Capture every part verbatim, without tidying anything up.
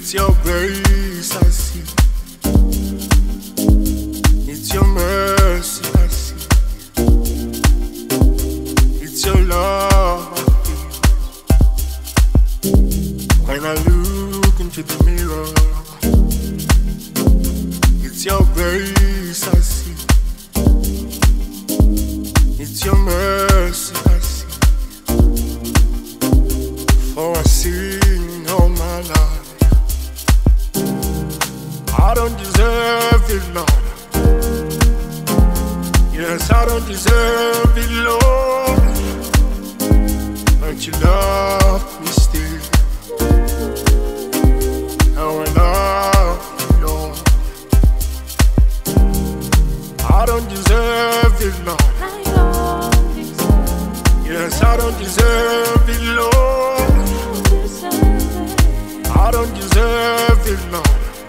It's your grace I see. It's your mercy I see. It's your love I feel. When I look into the mirror, it's your grace I see. It's your mercy I see. For I sing all my life. I don't deserve it, Lord. Yes, I don't deserve it, Lord. But you love me still. How I love you, Lord. I don't deserve it, Lord. Yes, I don't deserve it, Lord. I don't deserve it, Lord.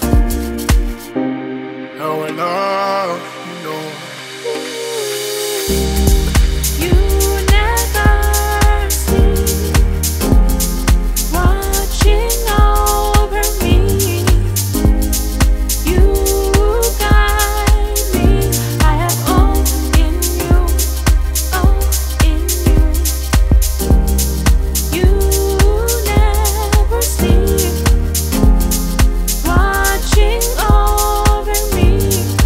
How I love you, Lord. You never cease watching over me. You guide me. I have all in you, all in you. You never cease watching over me.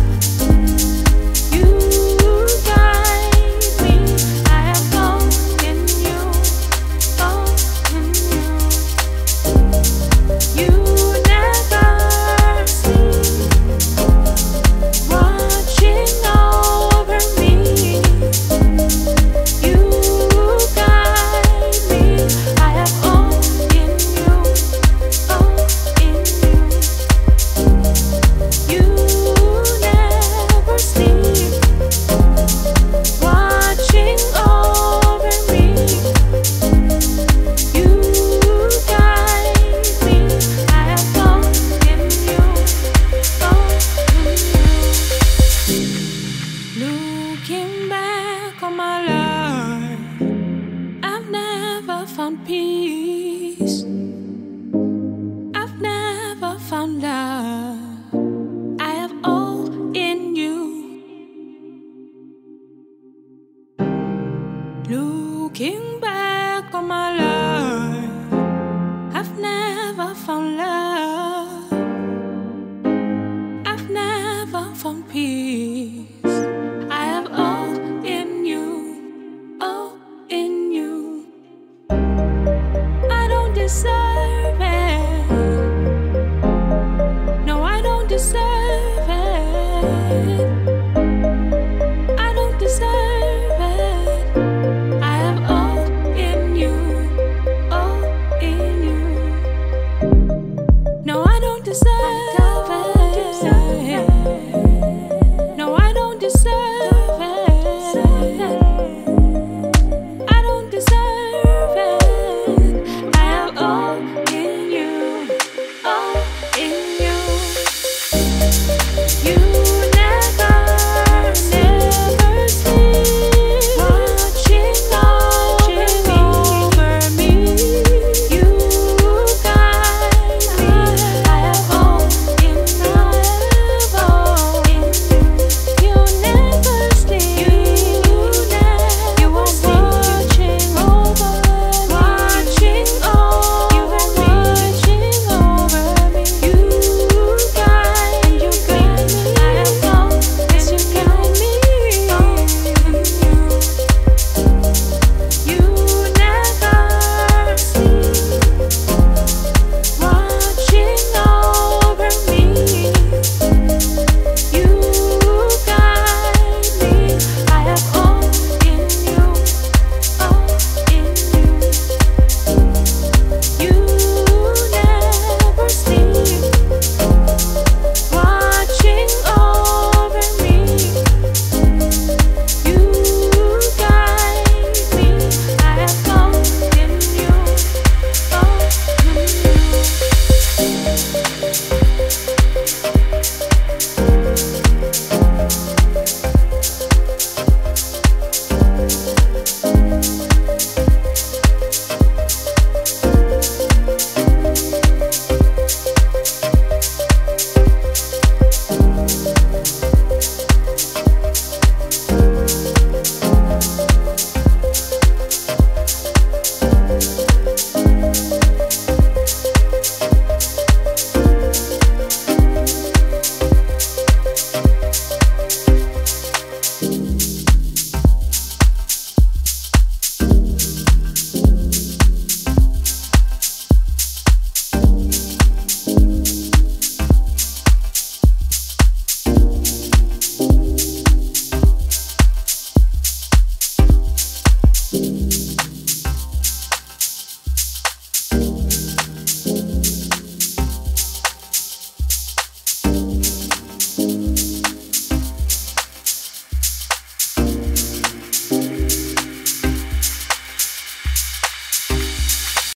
You guide me. I have all in you, all in you. You never cease watching over me. You guide me. I have all in you, all in you. You never cease watching over me. You guide me. I have all in you, all in you. Looking back on my life, I've never found peace. I've never found love. I have all in you. Looking back on my life, I've never found love. I've never found peace. I have all in you, all in you. I don't deserve it. No, I don't deserve it. I don't deserve it. I have all in you, all in you. No, I don't deserve